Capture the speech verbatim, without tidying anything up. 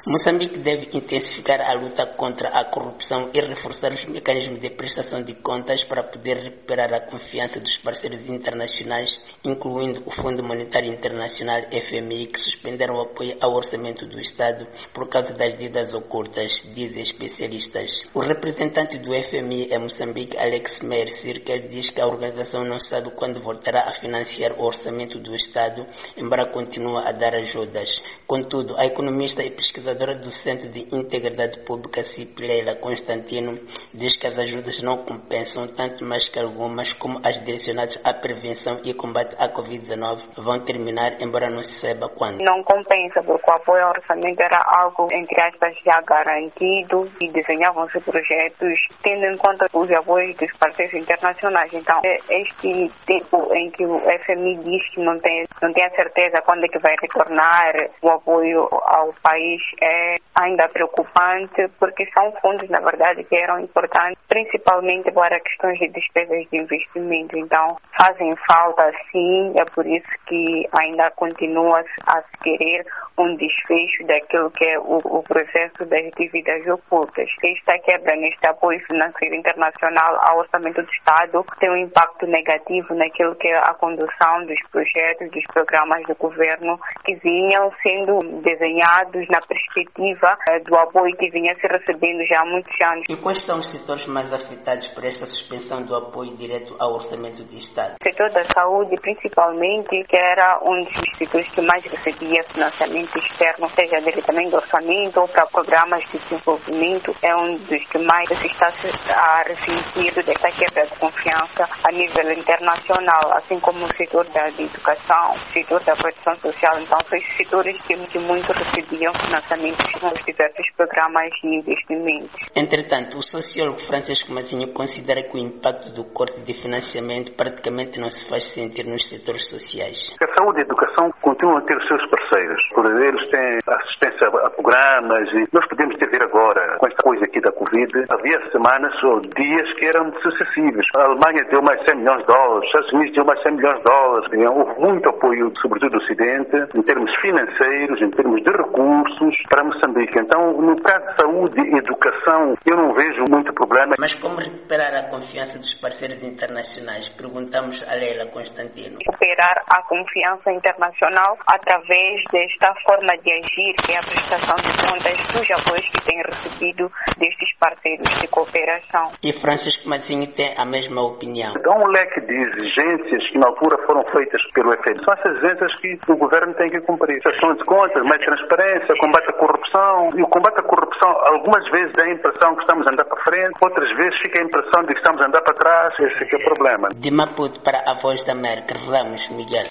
Moçambique deve intensificar a luta contra a corrupção e reforçar os mecanismos de prestação de contas para poder recuperar a confiança dos parceiros internacionais, incluindo o Fundo Monetário Internacional F M I, que suspenderam o apoio ao orçamento do Estado por causa das dívidas ocultas, dizem especialistas. O representante do F M I em Moçambique, Alex Meyer Cirkel, diz que a organização não sabe quando voltará a financiar o orçamento do Estado, embora continue a dar ajudas. Contudo, a economista e pesquisadora do Centro de Integridade Pública, C I P, Leila Constantino, diz que as ajudas não compensam, tanto mais que algumas, como as direcionadas à prevenção e combate à covid dezenove, vão terminar, embora não se saiba quando. Não compensa, porque o apoio ao orçamento era algo, entre aspas, já garantido e desenhavam-se projetos tendo em conta os apoios dos parceiros internacionais. Então, este tempo em que o F M I diz que não tem, não tem a certeza quando é que vai retornar o apoio ao país é ainda preocupante, porque são fundos, na verdade, que eram importantes, principalmente para questões de despesas de investimento. Então, fazem falta, sim, é por isso que ainda continua a se querer um desfecho daquilo que é o, o processo das dívidas ocultas. Esta quebra neste apoio financeiro internacional ao orçamento do Estado tem um impacto negativo naquilo que é a condução dos projetos, dos programas do governo que vinham sendo desenhados na perspectiva eh, do apoio que vinha se recebendo já há muitos anos. E quais são os setores mais afetados por esta suspensão do apoio direto ao orçamento do Estado? O setor da saúde, principalmente, que era um dos setores que mais recebia financiamento externo, seja diretamente do orçamento ou para programas de desenvolvimento, é um dos que mais se está a ressentir desta quebra de confiança a nível internacional, assim como o setor da educação, o setor da proteção social. Então, são esses setores que, que muito recebiam financiamentos nos diversos programas de investimentos. Entretanto, o sociólogo Francisco Mazinho considera que o impacto do corte de financiamento praticamente não se faz sentir nos setores sociais. A saúde e a educação continuam a ter os seus parceiros. Por eles têm assistência a programas e nós podemos ter ver agora, com esta coisa aqui da Covid, havia semanas ou dias que eram sucessivos. A Alemanha deu mais cem milhões de dólares, os Estados Unidos deu mais cem milhões de dólares. Houve muito apoio, sobretudo do Ocidente, em termos financeiros, em termos de recursos para Moçambique. Então, no caso de saúde e educação, eu não vejo muito problema. Mas como recuperar a confiança dos parceiros internacionais? Perguntamos a Leila Constantino. Recuperar a confiança internacional através desta forma de agir, que é a prestação de contas dos apoios que têm recebido destes parceiros de cooperação. E Francisco Mazinho tem a mesma opinião. Há um leque de exigências que na altura foram feitas pelo F M I. São essas exigências que o governo tem que cumprir. Prestação de contas, mais transparência, combate à corrupção. E o combate à corrupção, algumas vezes dá a impressão que estamos a andar para frente, outras vezes fica a impressão de que estamos a andar para trás. Esse é que é o problema. De Maputo para a Voz da América, Ramos Miguel.